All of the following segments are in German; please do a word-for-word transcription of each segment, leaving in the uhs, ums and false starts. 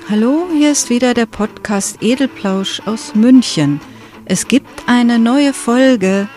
Hallo, hier ist wieder der Podcast Edelplausch aus München. Es gibt eine neue Folge.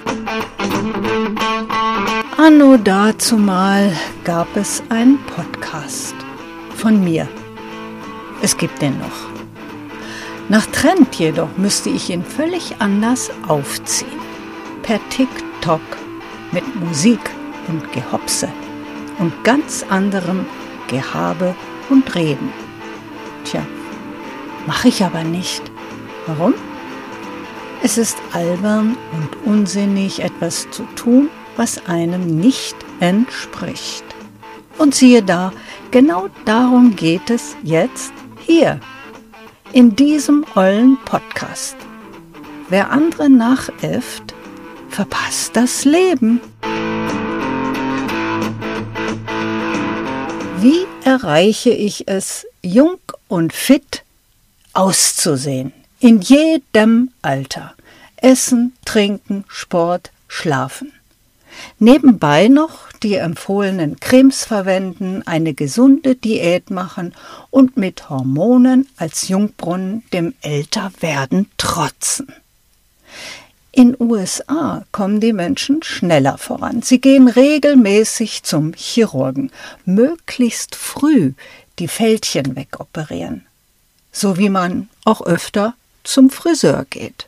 Anno dazumal gab es einen Podcast von mir. Es gibt den noch. Nach Trend jedoch müsste ich ihn völlig anders aufziehen. Per TikTok mit Musik und Gehopse und ganz anderem Gehabe und Reden. Tja, mache ich aber nicht. Warum? Es ist albern und unsinnig, etwas zu tun, was einem nicht entspricht. Und siehe da, genau darum geht es jetzt hier, in diesem ollen Podcast. Wer andere nachäfft, verpasst das Leben. Wie erreiche ich es, jung und fit auszusehen? In jedem Alter. Essen, trinken, Sport, schlafen. Nebenbei noch die empfohlenen Cremes verwenden, eine gesunde Diät machen und mit Hormonen als Jungbrunnen dem Älterwerden trotzen. In U S A kommen die Menschen schneller voran. Sie gehen regelmäßig zum Chirurgen, möglichst früh die Fältchen wegoperieren. So wie man auch öfter zum Friseur geht.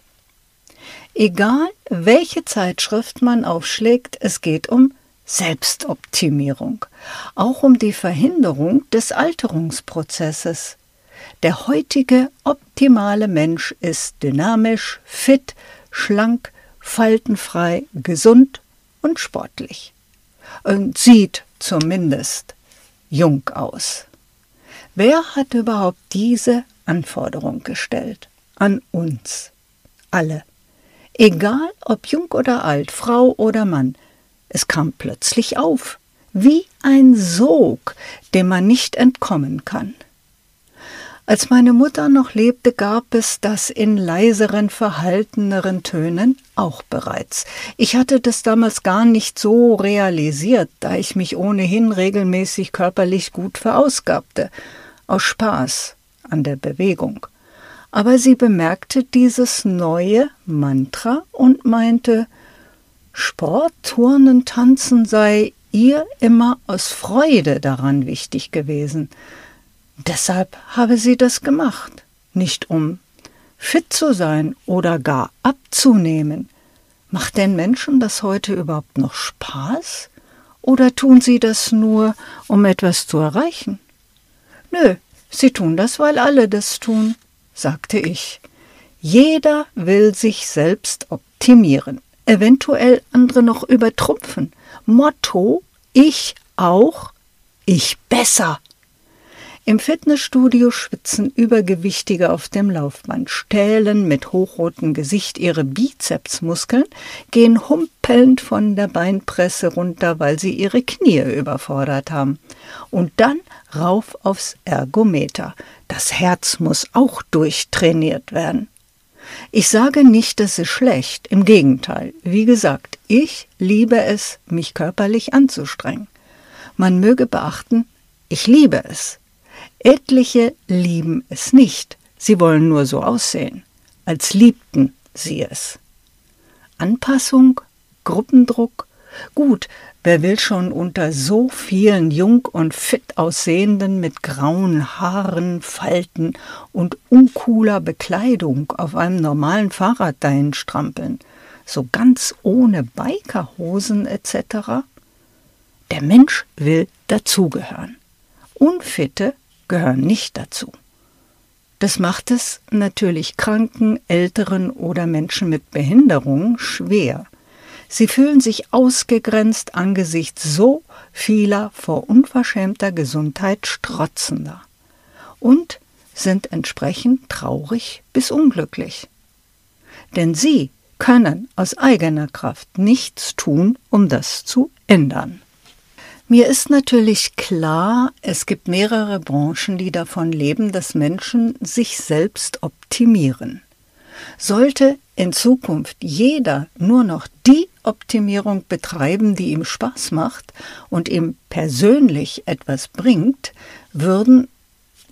Egal, welche Zeitschrift man aufschlägt, es geht um Selbstoptimierung, auch um die Verhinderung des Alterungsprozesses. Der heutige optimale Mensch ist dynamisch, fit, schlank, faltenfrei, gesund und sportlich. Und sieht zumindest jung aus. Wer hat überhaupt diese Anforderung gestellt? An uns. Alle. Egal ob jung oder alt, Frau oder Mann. Es kam plötzlich auf. Wie ein Sog, dem man nicht entkommen kann. Als meine Mutter noch lebte, gab es das in leiseren, verhalteneren Tönen auch bereits. Ich hatte das damals gar nicht so realisiert, da ich mich ohnehin regelmäßig körperlich gut verausgabte, aus Spaß an der Bewegung. Aber sie bemerkte dieses neue Mantra und meinte, Sport, Turnen, Tanzen sei ihr immer aus Freude daran wichtig gewesen. Deshalb habe sie das gemacht, nicht um fit zu sein oder gar abzunehmen. Macht den Menschen das heute überhaupt noch Spaß? Oder tun sie das nur, um etwas zu erreichen? Nö, sie tun das, weil alle das tun, sagte ich. Jeder will sich selbst optimieren, eventuell andere noch übertrumpfen. Motto, ich auch, ich besser. Im Fitnessstudio schwitzen Übergewichtige auf dem Laufband, stählen mit hochrotem Gesicht ihre Bizepsmuskeln, gehen humpelnd von der Beinpresse runter, weil sie ihre Knie überfordert haben. Und dann rauf aufs Ergometer. Das Herz muss auch durchtrainiert werden. Ich sage nicht, das ist schlecht, im Gegenteil. Wie gesagt, ich liebe es, mich körperlich anzustrengen. Man möge beachten, ich liebe es. Etliche lieben es nicht, sie wollen nur so aussehen, als liebten sie es. Anpassung, Gruppendruck, gut, wer will schon unter so vielen jung und fit aussehenden mit grauen Haaren, Falten und uncooler Bekleidung auf einem normalen Fahrrad dahin strampeln, so ganz ohne Bikerhosen et cetera? Der Mensch will dazugehören. Unfitte gehören nicht dazu. Das macht es natürlich Kranken, Älteren oder Menschen mit Behinderung schwer. Sie fühlen sich ausgegrenzt angesichts so vieler vor unverschämter Gesundheit strotzender und sind entsprechend traurig bis unglücklich. Denn sie können aus eigener Kraft nichts tun, um das zu ändern. Mir ist natürlich klar, es gibt mehrere Branchen, die davon leben, dass Menschen sich selbst optimieren. Sollte in Zukunft jeder nur noch die Optimierung betreiben, die ihm Spaß macht und ihm persönlich etwas bringt, würden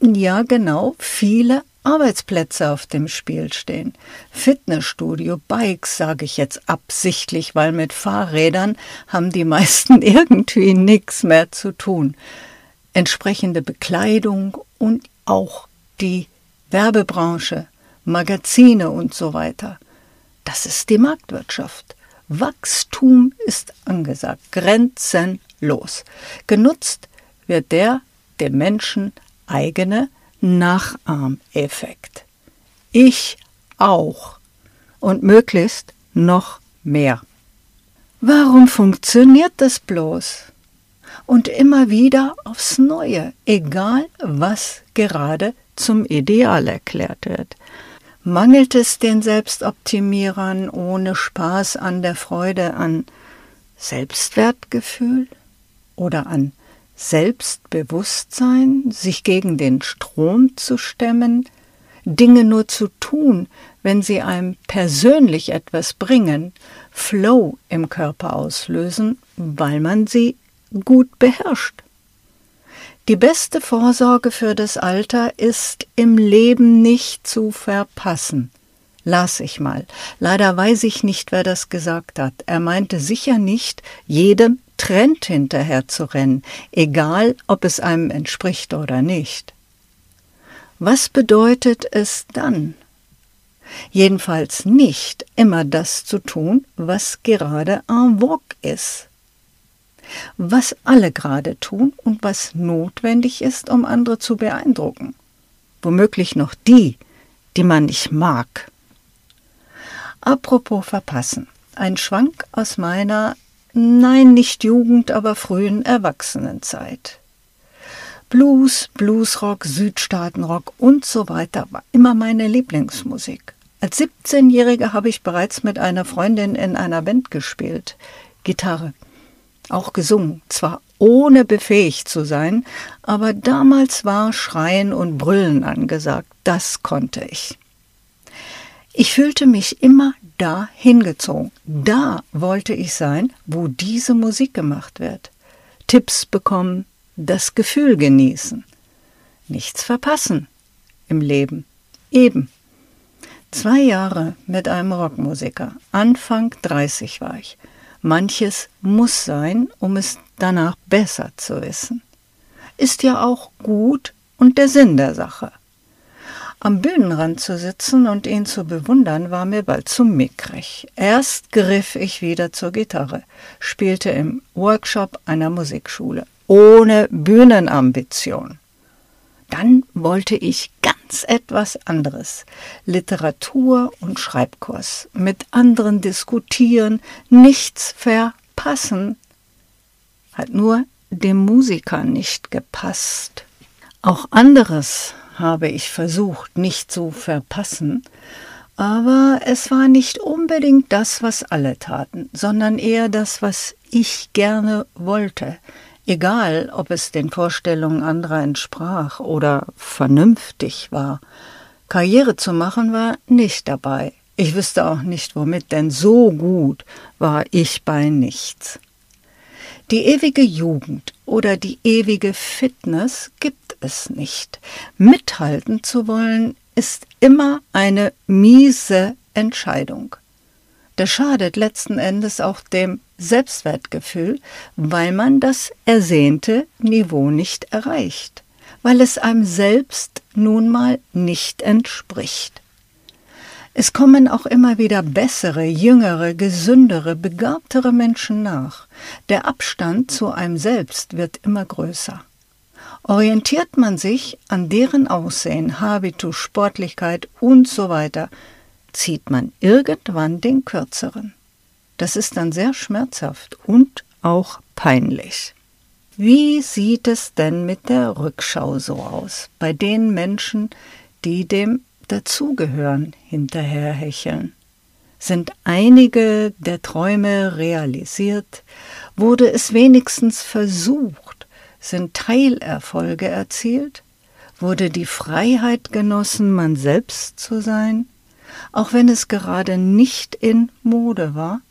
Ja, genau, viele Arbeitsplätze auf dem Spiel stehen. Fitnessstudio, Bikes sage ich jetzt absichtlich, weil mit Fahrrädern haben die meisten irgendwie nichts mehr zu tun. Entsprechende Bekleidung und auch die Werbebranche, Magazine und so weiter. Das ist die Marktwirtschaft. Wachstum ist angesagt, grenzenlos. Genutzt wird der dem Menschen eigene Nachahmeffekt. Ich auch. Und möglichst noch mehr. Warum funktioniert das bloß? Und immer wieder aufs Neue, egal was gerade zum Ideal erklärt wird. Mangelt es den Selbstoptimierern ohne Spaß an der Freude an Selbstwertgefühl oder an Selbstbewusstsein, sich gegen den Strom zu stemmen, Dinge nur zu tun, wenn sie einem persönlich etwas bringen, Flow im Körper auslösen, weil man sie gut beherrscht? Die beste Vorsorge für das Alter ist, im Leben nicht zu verpassen. Las ich mal. Leider weiß ich nicht, wer das gesagt hat. Er meinte sicher nicht, jedem Trend hinterher zu rennen, egal ob es einem entspricht oder nicht. Was bedeutet es dann? Jedenfalls nicht immer das zu tun, was gerade en vogue ist. Was alle gerade tun und was notwendig ist, um andere zu beeindrucken. Womöglich noch die, die man nicht mag. Apropos verpassen. Ein Schwank aus meiner, nein, nicht Jugend, aber frühen Erwachsenenzeit. Blues, Bluesrock, Südstaatenrock und so weiter war immer meine Lieblingsmusik. Als siebzehnjährige habe ich bereits mit einer Freundin in einer Band gespielt. Gitarre. Auch gesungen, zwar ohne befähigt zu sein, aber damals war Schreien und Brüllen angesagt, das konnte ich. Ich fühlte mich immer da hingezogen, da wollte ich sein, wo diese Musik gemacht wird. Tipps bekommen, das Gefühl genießen. Nichts verpassen im Leben, eben. Zwei Jahre mit einem Rockmusiker, Anfang dreißig war ich. Manches muss sein, um es danach besser zu wissen. Ist ja auch gut und der Sinn der Sache. Am Bühnenrand zu sitzen und ihn zu bewundern, war mir bald zu mickrig. Erst griff ich wieder zur Gitarre, spielte im Workshop einer Musikschule, ohne Bühnenambition. Dann wollte ich ganz etwas anderes. Literatur- und Schreibkurs. Mit anderen diskutieren, nichts verpassen. Hat nur dem Musiker nicht gepasst. Auch anderes habe ich versucht, nicht zu verpassen, aber es war nicht unbedingt das, was alle taten, sondern eher das, was ich gerne wollte. Egal, ob es den Vorstellungen anderer entsprach oder vernünftig war. Karriere zu machen war nicht dabei. Ich wüsste auch nicht womit, denn so gut war ich bei nichts. Die ewige Jugend oder die ewige Fitness gibt es nicht. Mithalten zu wollen, ist immer eine miese Entscheidung. Das schadet letzten Endes auch dem Selbstwertgefühl, weil man das ersehnte Niveau nicht erreicht, weil es einem selbst nun mal nicht entspricht. Es kommen auch immer wieder bessere, jüngere, gesündere, begabtere Menschen nach. Der Abstand zu einem selbst wird immer größer. Orientiert man sich an deren Aussehen, Habitus, Sportlichkeit und so weiter, zieht man irgendwann den kürzeren. Das ist dann sehr schmerzhaft und auch peinlich. Wie sieht es denn mit der Rückschau so aus, bei den Menschen, die dem dazugehören, hinterherhecheln? Sind einige der Träume realisiert? Wurde es wenigstens versucht? Sind Teilerfolge erzielt? Wurde die Freiheit genossen, man selbst zu sein, auch wenn es gerade nicht in Mode war?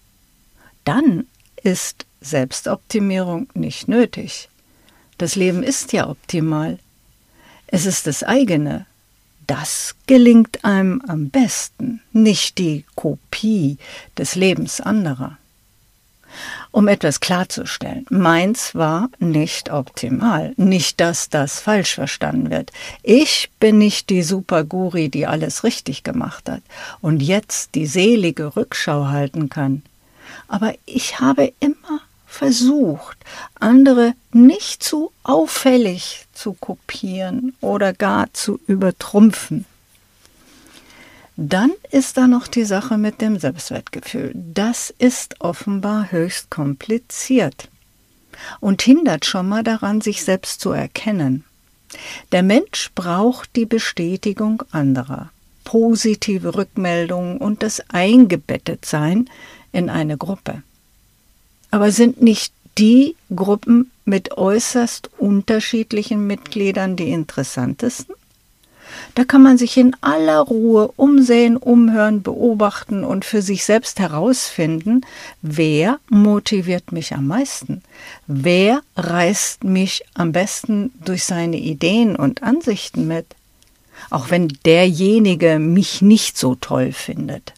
Dann ist Selbstoptimierung nicht nötig. Das Leben ist ja optimal. Es ist das eigene. Das gelingt einem am besten, nicht die Kopie des Lebens anderer. Um etwas klarzustellen, meins war nicht optimal, nicht, dass das falsch verstanden wird. Ich bin nicht die Super-Guri, die alles richtig gemacht hat und jetzt die selige Rückschau halten kann. Aber ich habe immer versucht, andere nicht zu auffällig zu kopieren oder gar zu übertrumpfen. Dann ist da noch die Sache mit dem Selbstwertgefühl. Das ist offenbar höchst kompliziert und hindert schon mal daran, sich selbst zu erkennen. Der Mensch braucht die Bestätigung anderer, positive Rückmeldungen und das Eingebettetsein in eine Gruppe. Aber sind nicht die Gruppen mit äußerst unterschiedlichen Mitgliedern die interessantesten? Da kann man sich in aller Ruhe umsehen, umhören, beobachten und für sich selbst herausfinden, wer motiviert mich am meisten, wer reißt mich am besten durch seine Ideen und Ansichten mit, auch wenn derjenige mich nicht so toll findet.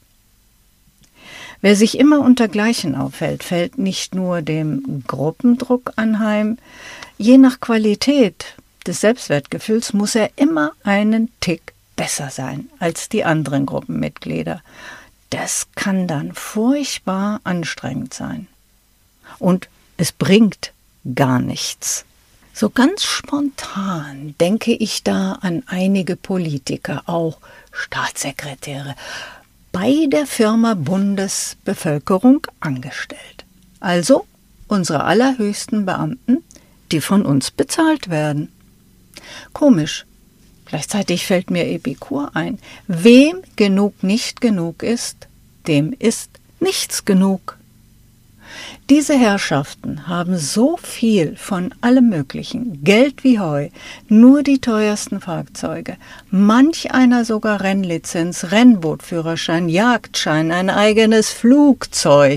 Wer sich immer unter Gleichen aufhält, fällt nicht nur dem Gruppendruck anheim, je nach Qualität des Selbstwertgefühls muss er immer einen Tick besser sein als die anderen Gruppenmitglieder. Das kann dann furchtbar anstrengend sein. Und es bringt gar nichts. So ganz spontan denke ich da an einige Politiker, auch Staatssekretäre, bei der Firma Bundesbevölkerung angestellt. Also unsere allerhöchsten Beamten, die von uns bezahlt werden. Komisch. Gleichzeitig fällt mir Epikur ein. Wem genug nicht genug ist, dem ist nichts genug. Diese Herrschaften haben so viel von allem Möglichen, Geld wie Heu, nur die teuersten Fahrzeuge, manch einer sogar Rennlizenz, Rennbootführerschein, Jagdschein, ein eigenes Flugzeug.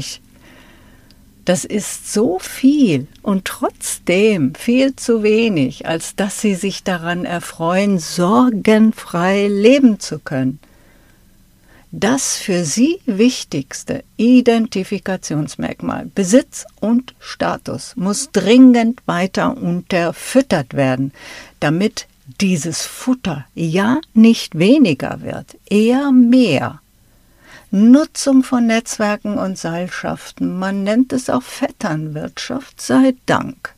Das ist so viel und trotzdem viel zu wenig, als dass sie sich daran erfreuen, sorgenfrei leben zu können. Das für sie wichtigste Identifikationsmerkmal, Besitz und Status, muss dringend weiter unterfüttert werden, damit dieses Futter ja nicht weniger wird, eher mehr. Nutzung von Netzwerken und Seilschaften, man nennt es auch Vetternwirtschaft, sei Dank.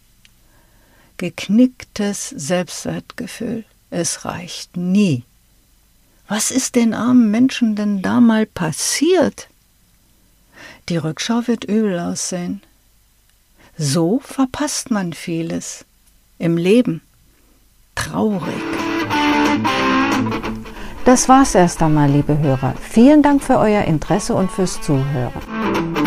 Geknicktes Selbstwertgefühl, es reicht nie. Was ist den armen Menschen denn da mal passiert? Die Rückschau wird übel aussehen. So verpasst man vieles im Leben. Traurig. Das war's erst einmal, liebe Hörer. Vielen Dank für euer Interesse und fürs Zuhören.